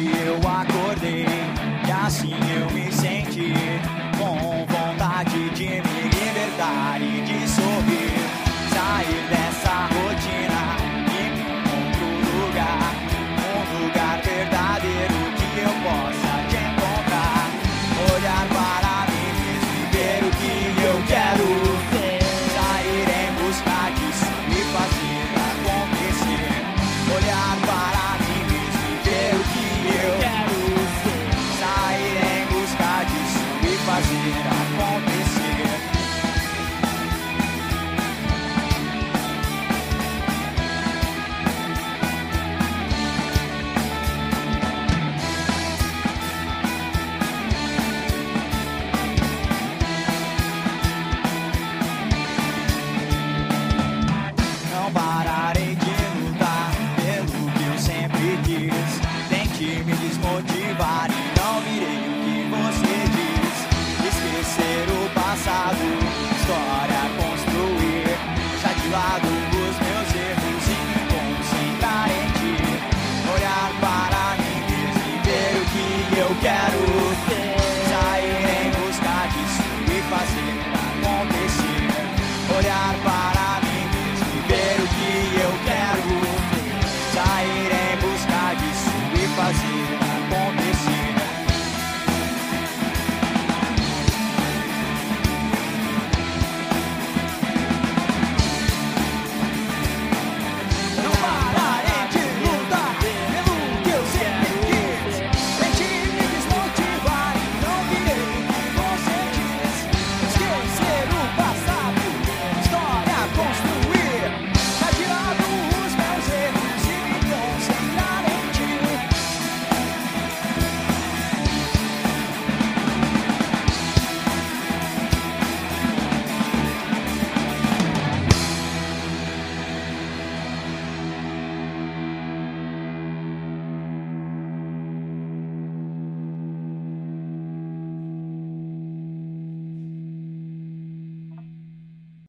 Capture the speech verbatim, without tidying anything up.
eu acordei e assim eu me senti com vontade de me libertar e de sorrir, sair dessa rotina e ir pra um outro lugar, um lugar verdadeiro que eu possa te encontrar, olhar para mim mesmo e ver o que eu quero ser, sair em busca disso e fazer acontecer, olhar para mim mesmo e ver o que eu quero ser, sair em busca disso e fazer acontecer. Não pararei de lutar pelo que eu sempre quis. Tem que me